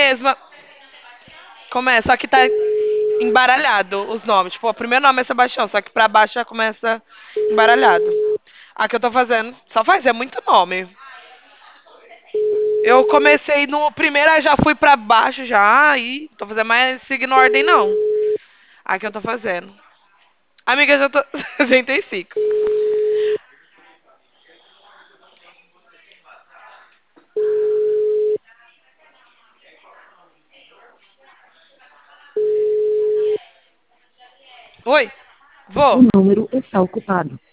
mesma. Começa, só que tá embaralhado os nomes. Tipo, o primeiro nome é Sebastião, só que pra baixo já começa embaralhado. A que eu tô fazendo, só faz, é muito nome. Eu comecei no primeiro, aí já fui pra baixo já, e tô fazendo mais seguindo ordem, não. A que eu tô fazendo. Amiga, já tô. 65. Oi, O vou. número está ocupado.